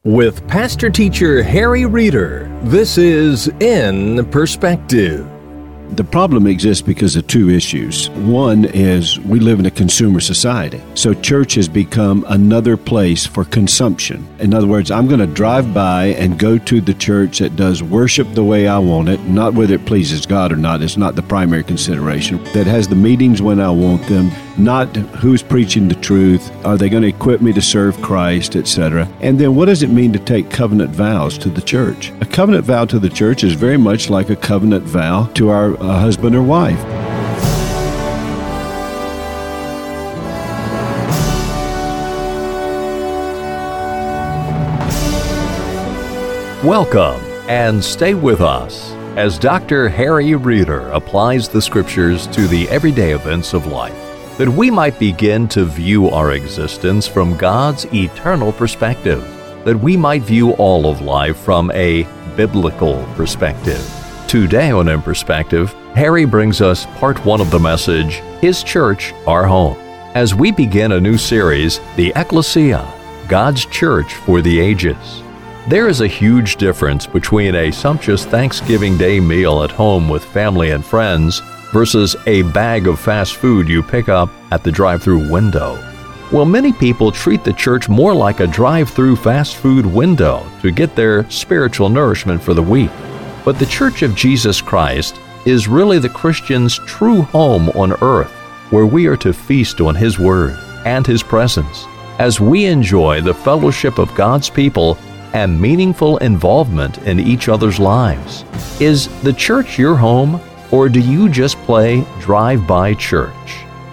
With Pastor Teacher Harry Reeder, this is In Perspective. The problem exists because of two issues. One is we live in a consumer society. So church has become another place for consumption. In other words, I'm going to drive by and go to the church that does worship the way I want it, not whether it pleases God or not. It's not the primary consideration. That has the meetings when I want them, not who's preaching the truth. Are they going to equip me to serve Christ, etc.? And then what does it mean to take covenant vows to the church? A covenant vow to the church is very much like a covenant vow to our husband or wife. Welcome and stay with us as Dr. Harry Reeder applies the scriptures to the everyday events of life, that we might begin to view our existence from God's eternal perspective, that we might view all of life from a biblical perspective. Today on In Perspective, Harry brings us part one of the message, His Church, Our Home, as we begin a new series, The Ecclesia, God's Church for the Ages. There is a huge difference between a sumptuous Thanksgiving Day meal at home with family and friends versus a bag of fast food you pick up at the drive-thru window. Well, many people treat the church more like a drive-thru fast food window to get their spiritual nourishment for the week. But the Church of Jesus Christ is really the Christian's true home on earth, where we are to feast on His Word and His presence as we enjoy the fellowship of God's people and meaningful involvement in each other's lives. Is the church your home, or do you just play drive-by church?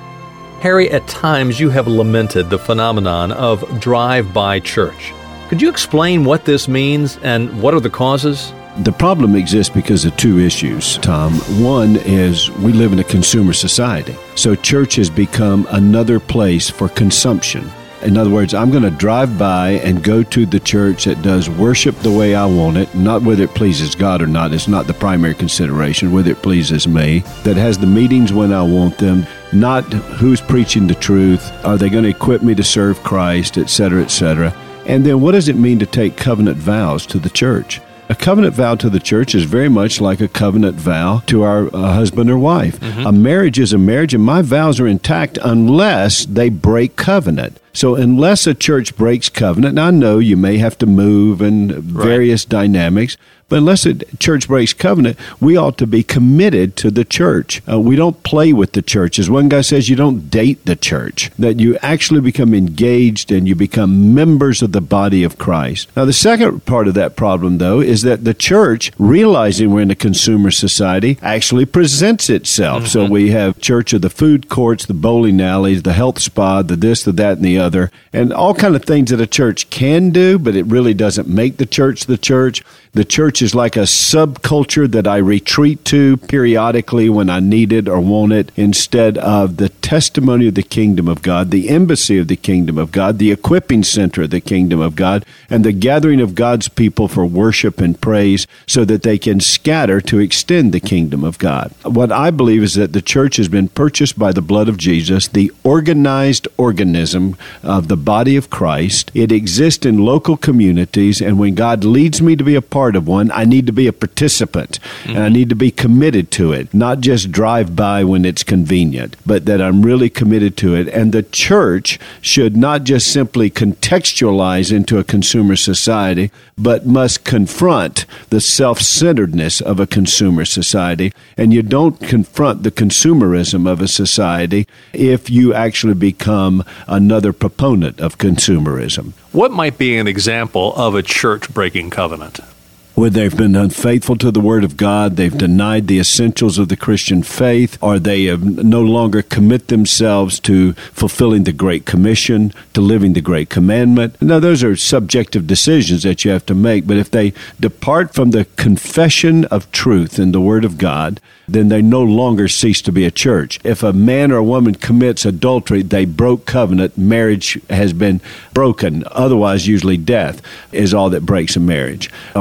Harry, at times you have lamented the phenomenon of drive-by church. Could you explain what this means and what are the causes? The problem exists because of two issues, Tom. One is we live in a consumer society. So church has become another place for consumption. In other words, I'm going to drive by and go to the church that does worship the way I want it, not whether it pleases God or not. It's not the primary consideration, whether it pleases me. That has the meetings when I want them, not who's preaching the truth. Are they going to equip me to serve Christ, etc., etc. And then what does it mean to take covenant vows to the church? A covenant vow to the church is very much like a covenant vow to our husband or wife. A marriage is a marriage, and my vows are intact unless they break covenant. So unless a church breaks covenant, now I know you may have to move and various dynamics, but unless a church breaks covenant, we ought to be committed to the church. We don't play with the church. As one guy says, you don't date the church, that you actually become engaged and you become members of the body of Christ. Now, the second part of that problem, though, is that the church, realizing we're in a consumer society, actually presents itself. So we have church of the food courts, the bowling alleys, the health spa, the this, the that, and the other, and all kind of things that a church can do, but it really doesn't make the church the church. The church is like a subculture that I retreat to periodically when I need it or want it, instead of the testimony of the kingdom of God, the embassy of the kingdom of God, the equipping center of the kingdom of God, and the gathering of God's people for worship and praise so that they can scatter to extend the kingdom of God. What I believe is that the church has been purchased by the blood of Jesus, the organized organism of the body of Christ. It exists in local communities, and when God leads me to be a part of one, I need to be a participant, and I need to be committed to it, not just drive by when it's convenient, but that I'm really committed to it. And the church should not just simply contextualize into a consumer society, but must confront the self-centeredness of a consumer society. And you don't confront the consumerism of a society if you actually become another proponent of consumerism. What might be an example of a church breaking covenant? Where they've been unfaithful to the Word of God, they've denied the essentials of the Christian faith, or they have no longer commit themselves to fulfilling the Great Commission, to living the Great Commandment. Now, those are subjective decisions that you have to make, but if they depart from the confession of truth in the Word of God, then they no longer cease to be a church. If a man or a woman commits adultery, they broke covenant, marriage has been broken. Otherwise, usually death is all that breaks a marriage, or desertion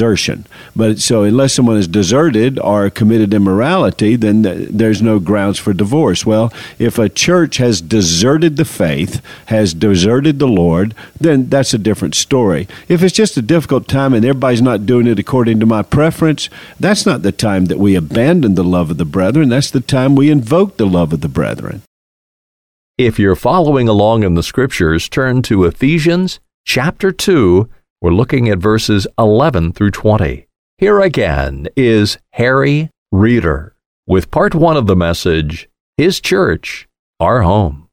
desertion. But so unless someone is deserted or committed immorality, then there's no grounds for divorce. Well, if a church has deserted the faith, has deserted the Lord, then that's a different story. If it's just a difficult time and everybody's not doing it according to my preference, that's not the time that we abandon the love of the brethren. That's the time we invoke the love of the brethren. If you're following along in the Scriptures, turn to Ephesians chapter 2. We're looking at verses 11 through 20. Here again is Harry Reeder with part 1 of the message, His Church, Our Home.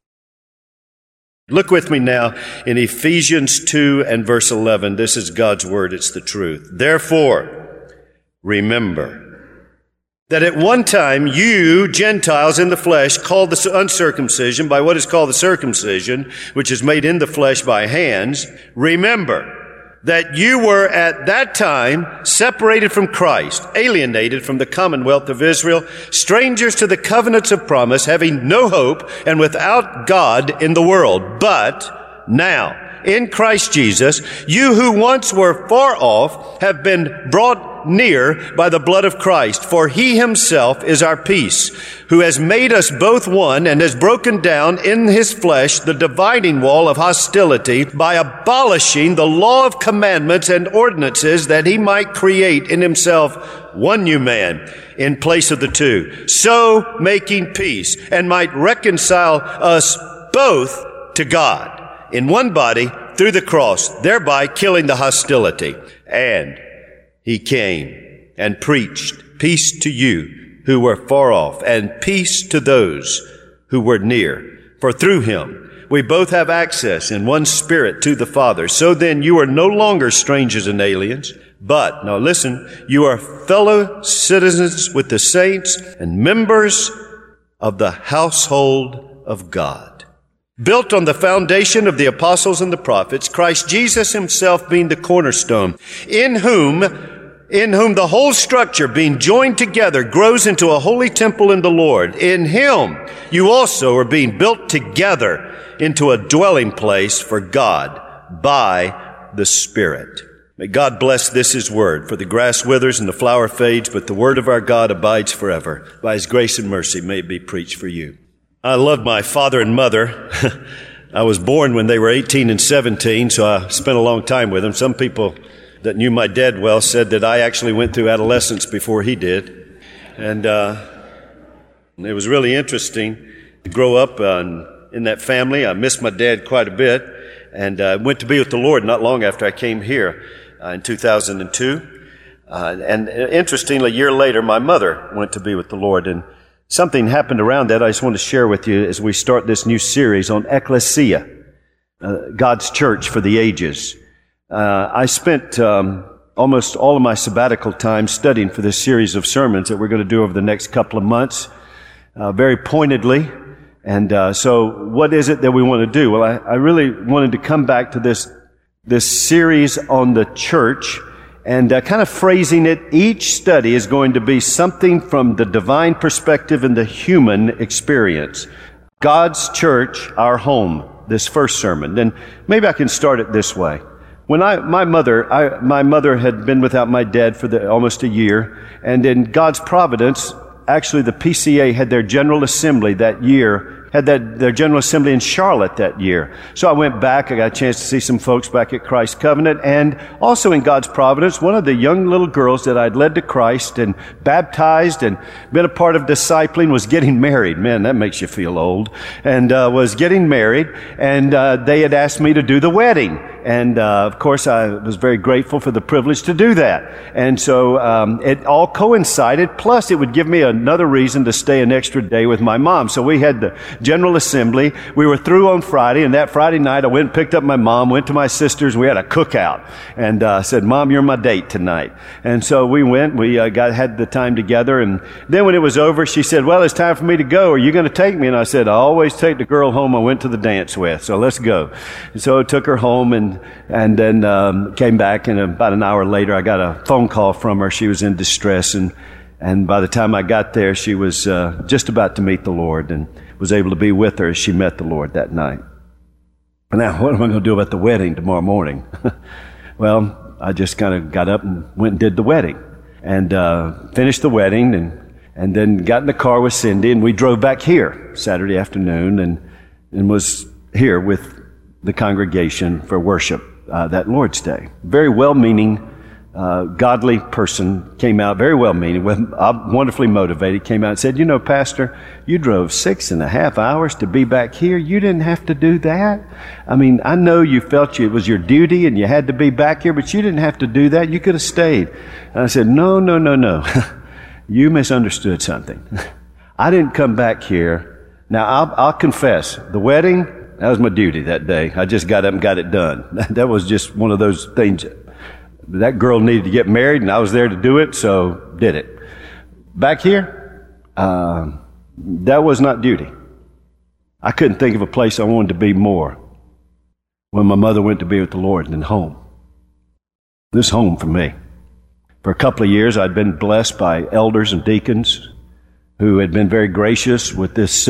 Look with me now in Ephesians 2 and verse 11. This is God's word. It's the truth. Therefore, remember that at one time you, Gentiles in the flesh, called the uncircumcision by what is called the circumcision, which is made in the flesh by hands. Remember that you were at that time separated from Christ, alienated from the commonwealth of Israel, strangers to the covenants of promise, having no hope and without God in the world. But now, in Christ Jesus, you who once were far off have been brought near by the blood of Christ. For he himself is our peace, who has made us both one and has broken down in his flesh the dividing wall of hostility by abolishing the law of commandments and ordinances, that he might create in himself one new man in place of the two, so making peace, and might reconcile us both to God in one body through the cross, thereby killing the hostility. And he came and preached peace to you who were far off, and peace to those who were near. For through him we both have access in one Spirit to the Father. So then you are no longer strangers and aliens, but, now listen, you are fellow citizens with the saints and members of the household of God, built on the foundation of the apostles and the prophets, Christ Jesus himself being the cornerstone, in whom the whole structure being joined together grows into a holy temple in the Lord. In him you also are being built together into a dwelling place for God by the Spirit. May God bless this his word. For the grass withers and the flower fades, but the word of our God abides forever. By his grace and mercy may it be preached for you. I loved my father and mother. I was born when they were 18 and 17, so I spent a long time with them. Some people that knew my dad well said that I actually went through adolescence before he did. And it was really interesting to grow up in that family. I missed my dad quite a bit, and I went to be with the Lord not long after I came here in 2002. And interestingly, a year later, my mother went to be with the Lord, and something happened around that I just want to share with you as we start this new series on Ecclesia, God's church for the ages. I spent almost all of my sabbatical time studying for this series of sermons that we're going to do over the next couple of months, very pointedly. And so what is it that we want to do? Well, I really wanted to come back to this series on the church, and kind of phrasing it. Each study is going to be something from the divine perspective and the human experience. God's church, our home, this first sermon. Then maybe I can start it this way. When my mother had been without my dad for almost a year, and in God's providence, actually the PCA had their General Assembly that year, their General Assembly in Charlotte that year. So I went back. I got a chance to see some folks back at Christ Covenant. And also in God's providence, one of the young little girls that I'd led to Christ and baptized and been a part of discipling was getting married. Man, that makes you feel old. And was getting married. And they had asked me to do the wedding. And of course, I was very grateful for the privilege to do that. And so it all coincided. Plus, it would give me another reason to stay an extra day with my mom. So we had the General Assembly. We were through on Friday, and that Friday night I went and picked up my mom, went to my sister's, and we had a cookout. And said, "Mom, you're my date tonight." And so we went. We had the time together. And then when it was over, she said, "Well, it's time for me to go. Are you going to take me?" And I said, "I always take the girl home I went to the dance with. So let's go." And so I took her home, and then came back, and about an hour later I got a phone call from her. She was in distress, and by the time I got there, she was just about to meet the Lord, and was able to be with her as she met the Lord that night. Now, what am I going to do about the wedding tomorrow morning? Well, I just kind of got up and went and did the wedding and finished the wedding and then got in the car with Cindy and we drove back here Saturday afternoon and was here with the congregation for worship that Lord's Day. Very well-meaning, godly person came out, very well-meaning, wonderfully motivated, came out and said, you know, Pastor, you drove 6.5 hours to be back here. You didn't have to do that. I mean, I know you felt it was your duty and you had to be back here, but you didn't have to do that. You could have stayed. And I said, no. You misunderstood something. I didn't come back here. Now, I'll confess, the wedding, that was my duty that day. I just got up and got it done. That was just one of those things. That girl needed to get married, and I was there to do it, so did it. Back here, that was not duty. I couldn't think of a place I wanted to be more when my mother went to be with the Lord than home. This is home for me. For a couple of years, I'd been blessed by elders and deacons who had been very gracious with this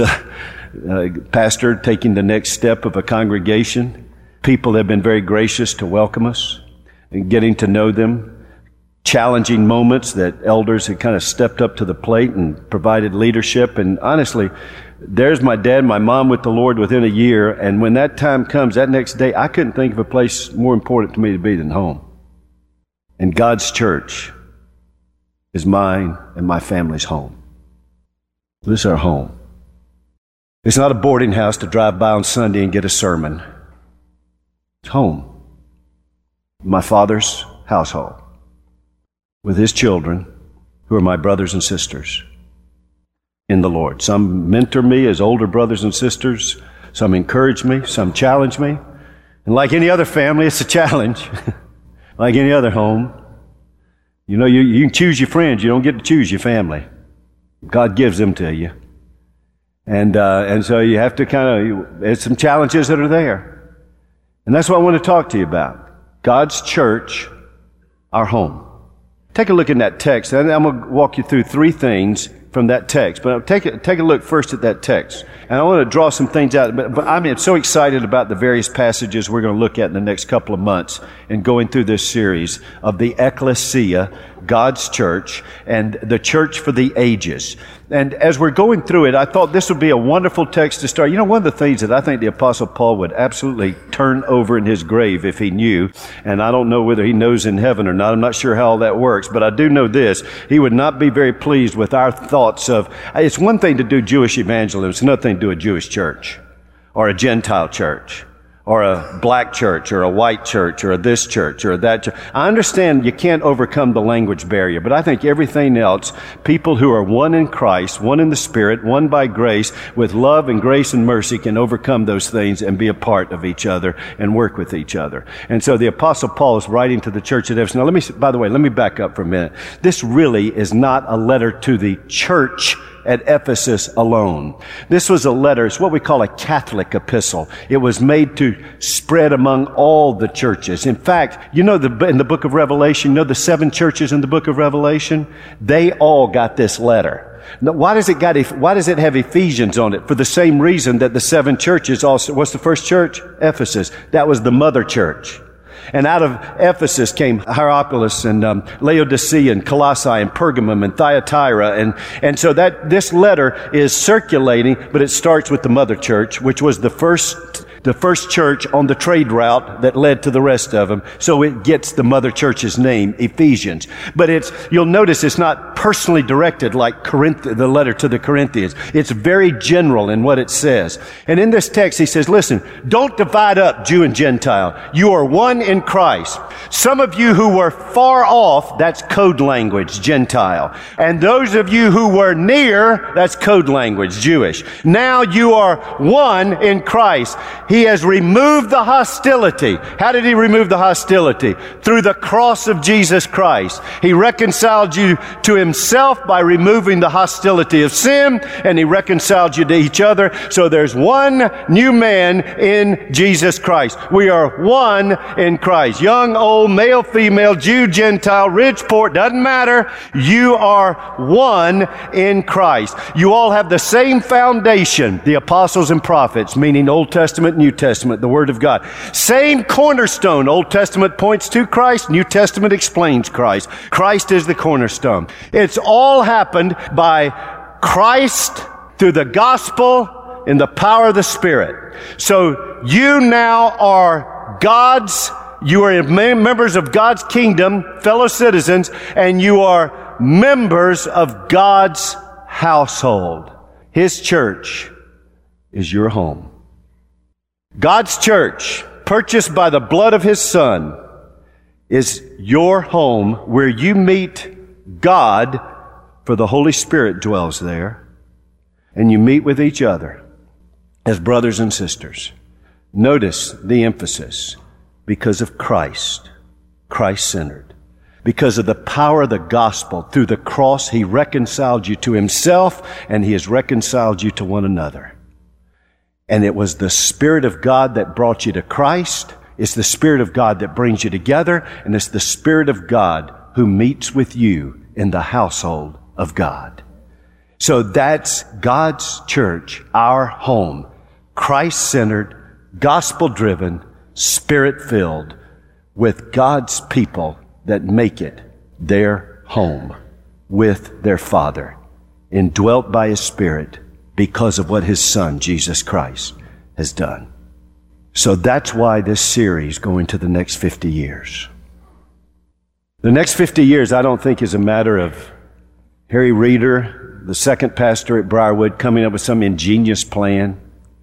pastor taking the next step of a congregation. People have been very gracious to welcome us and getting to know them. Challenging moments that elders had kind of stepped up to the plate and provided leadership. And honestly, there's my dad and my mom with the Lord within a year. And when that time comes, that next day, I couldn't think of a place more important to me to be than home. And God's church is mine and my family's home. This is our home. It's not a boarding house to drive by on Sunday and get a sermon. It's home. My Father's household with His children who are my brothers and sisters in the Lord. Some mentor me as older brothers and sisters. Some encourage me. Some challenge me. And like any other family, it's a challenge. Like any other home. You know, you can choose your friends. You don't get to choose your family. God gives them to you. And so you have to there's some challenges that are there. And that's what I want to talk to you about. God's church, our home. Take a look in that text. And I'm going to walk you through 3 things from that text. But take a look first at that text. And I want to draw some things out. But I'm so excited about the various passages we're going to look at in the next couple of months in going through this series of the ecclesia, God's church, and the church for the ages. And as we're going through it, I thought this would be a wonderful text to start. You know, one of the things that I think the Apostle Paul would absolutely turn over in his grave if he knew, and I don't know whether he knows in heaven or not. I'm not sure how all that works, but I do know this. He would not be very pleased with our thoughts of, it's one thing to do Jewish evangelism. It's another thing to do a Jewish church or a Gentile church, or a black church, or a white church, or this church, or that church. I understand you can't overcome the language barrier, but I think everything else, people who are one in Christ, one in the Spirit, one by grace, with love and grace and mercy, can overcome those things and be a part of each other and work with each other. And so the Apostle Paul is writing to the church at Ephesus. Now, let me back up for a minute. This really is not a letter to the church at Ephesus alone. This was a letter, it's what we call a Catholic epistle. It was made to spread among all the churches. In fact, you know, in the book of Revelation, you know the 7 churches in the book of Revelation? They all got this letter. Now, why does it have Ephesians on it? For the same reason that the 7 churches also, what's the first church? Ephesus. That was the mother church. And out of Ephesus came Hierapolis and Laodicea and Colossae and Pergamum and Thyatira. And so that this letter is circulating, but it starts with the mother church, which was the first church on the trade route that led to the rest of them. So it gets the mother church's name, Ephesians. But you'll notice it's not personally directed like the letter to the Corinthians. It's very general in what it says. And in this text, he says, listen, don't divide up Jew and Gentile. You are one in Christ. Some of you who were far off, that's code language, Gentile. And those of you who were near, that's code language, Jewish. Now you are one in Christ. He has removed the hostility. How did He remove the hostility? Through the cross of Jesus Christ. He reconciled you to Himself himself by removing the hostility of sin, and he reconciled you to each other. So there's one new man in Jesus Christ. We are one in Christ. Young, old, male, female, Jew, Gentile, rich, poor, doesn't matter. You are one in Christ. You all have the same foundation, the apostles and prophets, meaning Old Testament, New Testament, the Word of God. Same cornerstone. Old Testament points to Christ. New Testament explains Christ. Christ is the cornerstone. It's all happened by Christ through the gospel in the power of the Spirit. So you now are you are members of God's kingdom, fellow citizens, and you are members of God's household. His church is your home. God's church, purchased by the blood of His Son, is your home where you meet God, for the Holy Spirit dwells there, and you meet with each other as brothers and sisters. Notice the emphasis. Because of Christ, Christ-centered. Because of the power of the gospel, through the cross, He reconciled you to Himself, and He has reconciled you to one another. And it was the Spirit of God that brought you to Christ. It's the Spirit of God that brings you together, and it's the Spirit of God who meets with you in the household of God. So that's God's church, our home, Christ-centered, gospel-driven, Spirit-filled, with God's people that make it their home with their Father, indwelt by His Spirit because of what His Son, Jesus Christ, has done. So that's why this series going to the next 50 years. The next 50 years, I don't think, is a matter of Harry Reeder, the second pastor at Briarwood, coming up with some ingenious plan.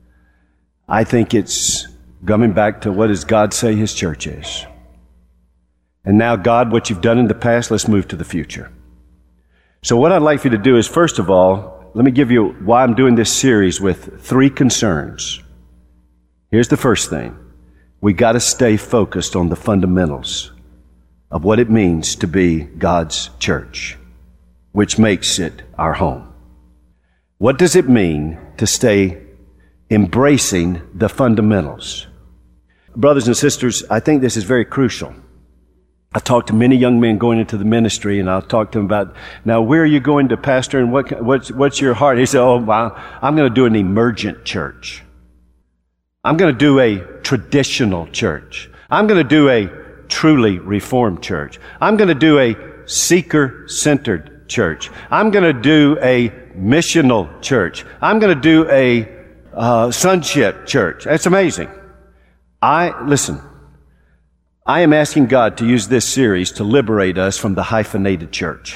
I think it's coming back to what does God say His church is. And now, God, what you've done in the past, let's move to the future. So what I'd like for you to do is, first of all, let me give you why I'm doing this series with 3 concerns. Here's the first thing. We got to stay focused on the fundamentals of what it means to be God's church, which makes it our home. What does it mean to stay embracing the fundamentals? Brothers and sisters, I think this is very crucial. I talk to many young men going into the ministry, and I'll talk to them about, now, where are you going to, Pastor, and what's your heart? He said, I'm going to do an emergent church. I'm going to do a traditional church. I'm going to do a truly reformed church. I'm going to do a seeker-centered church. I'm going to do a missional church. I'm going to do a sonship church. That's amazing. Listen, I am asking God to use this series to liberate us from the hyphenated church.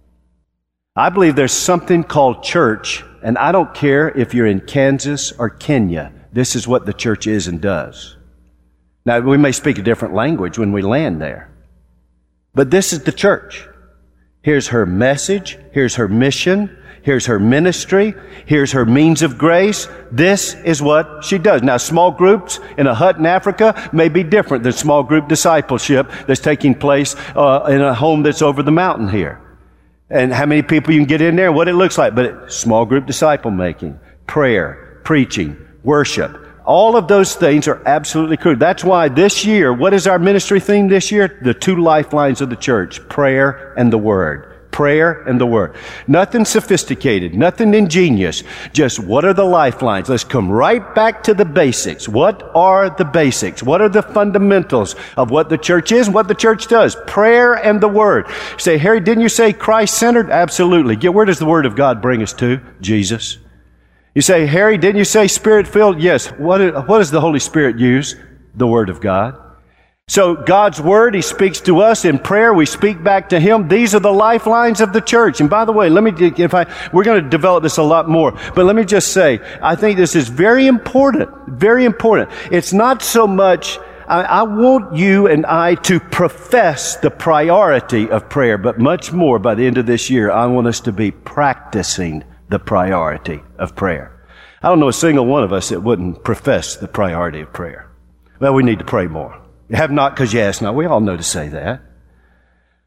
I believe there's something called church, and I don't care if you're in Kansas or Kenya. This is what the church is and does. Now, we may speak a different language when we land there, but this is the church. Here's her message. Here's her mission. Here's her ministry. Here's her means of grace. This is what she does. Now, small groups in a hut in Africa may be different than small group discipleship that's taking place in a home that's over the mountain here. And how many people you can get in there, what it looks like. But small group disciple making, prayer, preaching, worship. All of those things are absolutely crucial. That's why this year, what is our ministry theme this year? The 2 lifelines of the church, prayer and the Word. Prayer and the Word. Nothing sophisticated, nothing ingenious. Just what are the lifelines? Let's come right back to the basics. What are the basics? What are the fundamentals of what the church is and what the church does? Prayer and the Word. You say, Harry, didn't you say Christ-centered? Absolutely. Where does the Word of God bring us to? Jesus. You say, Harry, didn't you say Spirit-filled? Yes. What does the Holy Spirit use? The Word of God. So God's Word, He speaks to us in prayer. We speak back to Him. These are the lifelines of the church. And by the way, we're going to develop this a lot more, but let me just say, I think this is very important, very important. It's not so much, I want you and I to profess the priority of prayer, but much more by the end of this year, I want us to be practicing the priority of prayer. I don't know a single one of us that wouldn't profess the priority of prayer. Well, we need to pray more. You have not because you ask not. We all know to say that.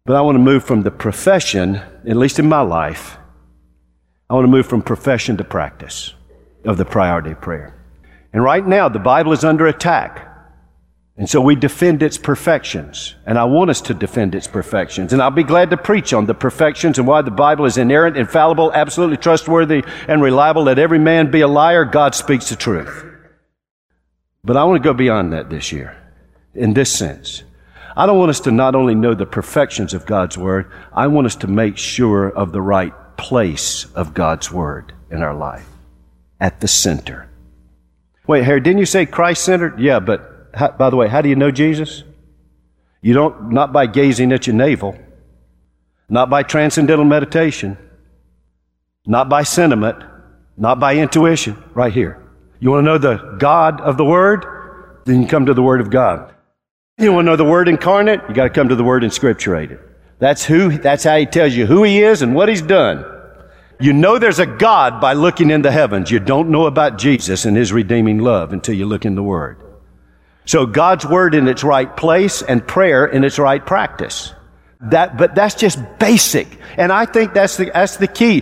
But I want to move from the profession, at least in my life, I want to move from profession to practice of the priority of prayer. And right now, the Bible is under attack. And so we defend its perfections. And I want us to defend its perfections. And I'll be glad to preach on the perfections and why the Bible is inerrant, infallible, absolutely trustworthy, and reliable. Let every man be a liar. God speaks the truth. But I want to go beyond that this year, in this sense. I don't want us to not only know the perfections of God's Word, I want us to make sure of the right place of God's Word in our life, at the center. Wait, Harry, didn't you say Christ-centered? Yeah, but by the way, how do you know Jesus? You don't, not by gazing at your navel, not by transcendental meditation, not by sentiment, not by intuition, right here. You want to know the God of the Word? Then you come to the Word of God. You want to know the Word incarnate? You got to come to the Word inscripturated. That's how He tells you who He is and what He's done. You know there's a God by looking in the heavens. You don't know about Jesus and His redeeming love until you look in the Word. So God's Word in its right place and prayer in its right practice. But that's just basic. And I think that's the key.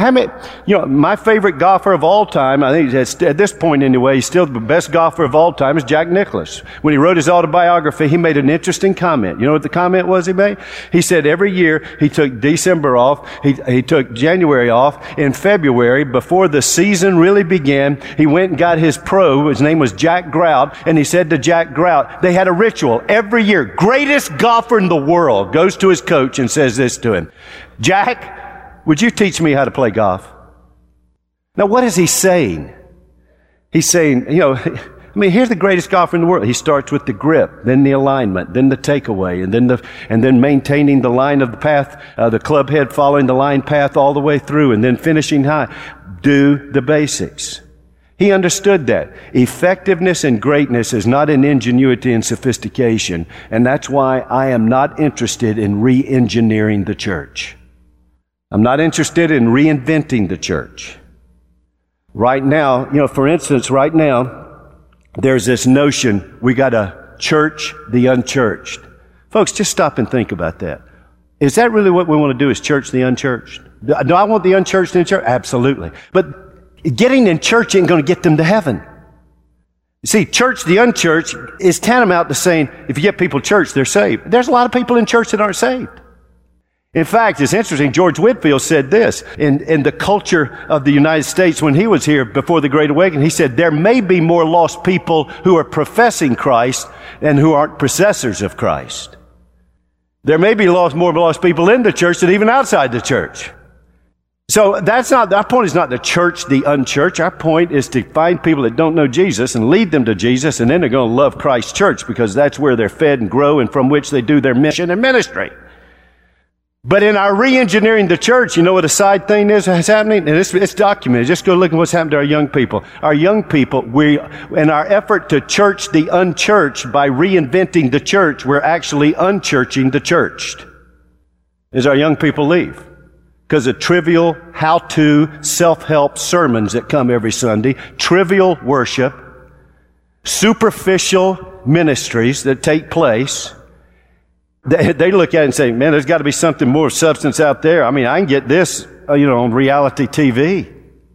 My favorite golfer of all time, I think at this point anyway, he's still the best golfer of all time, is Jack Nicklaus. When he wrote his autobiography, he made an interesting comment. You know what the comment was he made? He said every year he took December off, he took January off. In February, before the season really began, he went and got his pro. His name was Jack Grout. And he said to Jack Grout, they had a ritual every year. Greatest golfer in the world goes to his coach and says this to him: Jack, would you teach me how to play golf? Now, what is he saying? He's saying, here's the greatest golfer in the world. He starts with the grip, then the alignment, then the takeaway, and then maintaining the line of the path, the club head following the line path all the way through, and then finishing high. Do the basics. He understood that. Effectiveness and greatness is not in ingenuity and sophistication, and that's why I am not interested in re-engineering the church. I'm not interested in reinventing the church. Right now, for instance, right now, there's this notion we got to church the unchurched. Folks, just stop and think about that. Is that really what we want to do, is church the unchurched? Do I want the unchurched in church? Absolutely. But getting in church ain't going to get them to heaven. You see, church the unchurched is tantamount to saying, if you get people to church, they're saved. There's a lot of people in church that aren't saved. In fact, it's interesting, George Whitefield said this in the culture of the United States when he was here before the Great Awakening. He said, there may be more lost people who are professing Christ and who aren't possessors of Christ. There may be more lost people in the church than even outside the church. So our point is not to church the unchurched. Our point is to find people that don't know Jesus and lead them to Jesus, and then they're going to love Christ's church because that's where they're fed and grow and from which they do their mission and ministry. But in our re-engineering the church, you know what a side thing is that's happening? And it's documented. Just go look at what's happened to our young people. Our young people, in our effort to church the unchurched by reinventing the church, we're actually unchurching the churched as our young people leave. Because of trivial how-to self-help sermons that come every Sunday, trivial worship, superficial ministries that take place, they look at it and say, man, there's got to be something more substance out there. I can get this, on reality TV.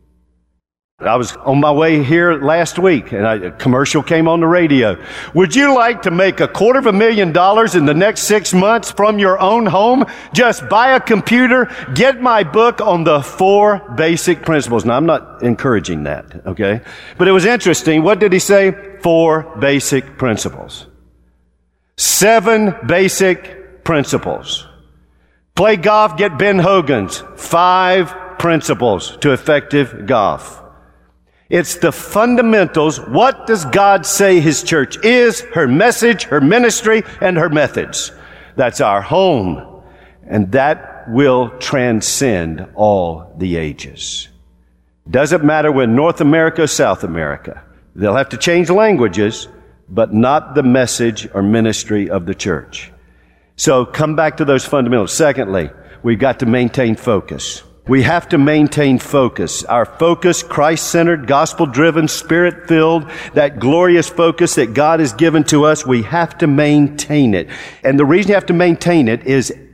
I was on my way here last week, and a commercial came on the radio. Would you like to make $250,000 in the next 6 months from your own home? Just buy a computer, get my book on the 4 basic principles. Now, I'm not encouraging that, okay? But it was interesting. What did he say? 4 basic principles. 7 basic principles. Play golf, get Ben Hogan's 5 principles to effective golf. It's the fundamentals. What does God say His church is, her message, her ministry, and her methods? That's our home. And that will transcend all the ages. Doesn't matter when North America or South America. They'll have to change languages, but not the message or ministry of the church. So come back to those fundamentals. Secondly, we've got to maintain focus. We have to maintain focus. Our focus, Christ-centered, gospel-driven, Spirit-filled, that glorious focus that God has given to us, we have to maintain it. And the reason you have to maintain it is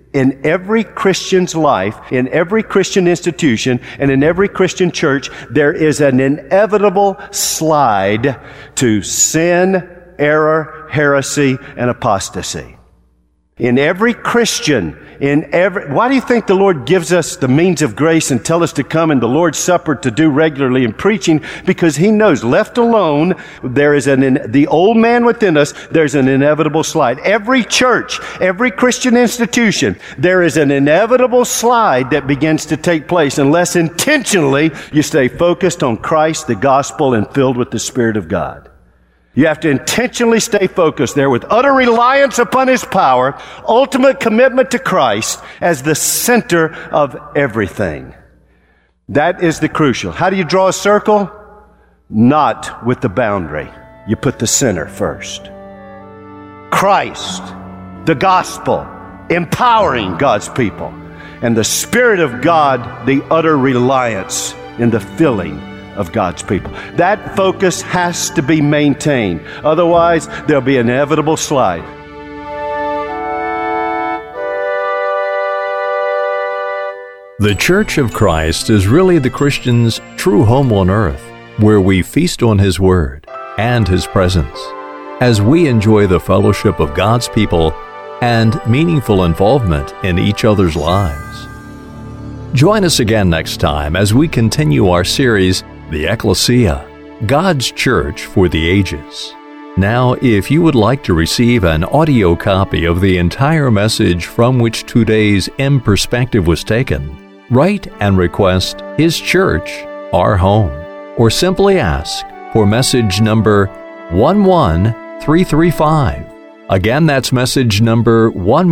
in every Christian's life, in every Christian institution, and in every Christian church, there is an inevitable slide to sin, error, heresy, and apostasy. In every Christian, why do you think the Lord gives us the means of grace and tell us to come in the Lord's Supper to do regularly in preaching? Because He knows, left alone, there is the old man within us, there's an inevitable slide. Every church, every Christian institution, there is an inevitable slide that begins to take place unless intentionally you stay focused on Christ, the gospel, and filled with the Spirit of God. You have to intentionally stay focused there with utter reliance upon His power, ultimate commitment to Christ as the center of everything. That is the crucial. How do you draw a circle? Not with the boundary. You put the center first. Christ, the gospel, empowering God's people, and the Spirit of God, the utter reliance in the filling of God's people. That focus has to be maintained. Otherwise, there'll be an inevitable slide. The Church of Christ is really the Christian's true home on earth, where we feast on His Word and His presence, as we enjoy the fellowship of God's people and meaningful involvement in each other's lives. Join us again next time as we continue our series, The Ecclesia, God's Church for the Ages. Now, if you would like to receive an audio copy of the entire message from which today's In Perspective was taken, write and request His Church, Our Home, or simply ask for message number 11335. Again, that's message number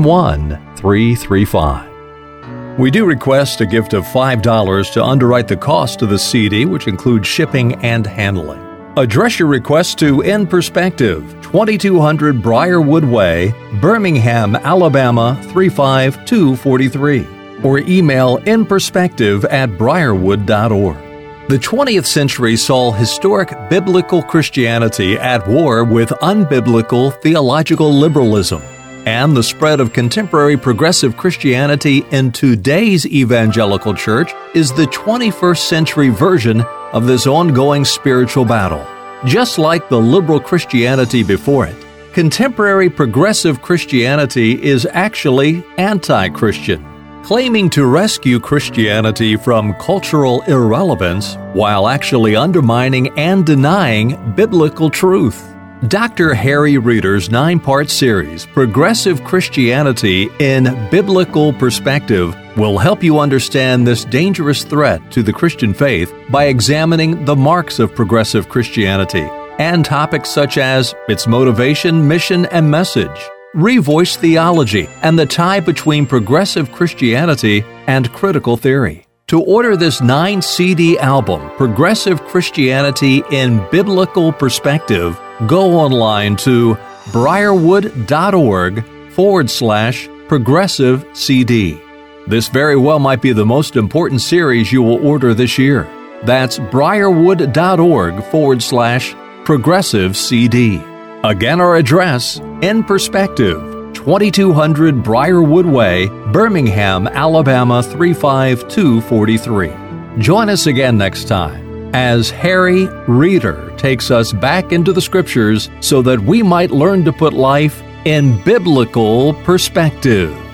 11335. We do request a gift of $5 to underwrite the cost of the CD, which includes shipping and handling. Address your request to In Perspective, 2200 Briarwood Way, Birmingham, Alabama 35243, or email inperspective@briarwood.org. The 20th century saw historic biblical Christianity at war with unbiblical theological liberalism, and the spread of contemporary progressive Christianity in today's evangelical church is the 21st century version of this ongoing spiritual battle. Just like the liberal Christianity before it, contemporary progressive Christianity is actually anti-Christian, claiming to rescue Christianity from cultural irrelevance while actually undermining and denying biblical truth. Dr. Harry Reeder's 9-part series, Progressive Christianity in Biblical Perspective, will help you understand this dangerous threat to the Christian faith by examining the marks of progressive Christianity and topics such as its motivation, mission, and message, revoice theology, and the tie between progressive Christianity and critical theory. To order this 9-CD album, Progressive Christianity in Biblical Perspective, go online to briarwood.org/progressive CD. This very well might be the most important series you will order this year. That's briarwood.org/progressive CD. Again, our address, In Perspective, 2200 Briarwood Way, Birmingham, Alabama 35243. Join us again next time as Harry Reeder takes us back into the Scriptures so that we might learn to put life in biblical perspective.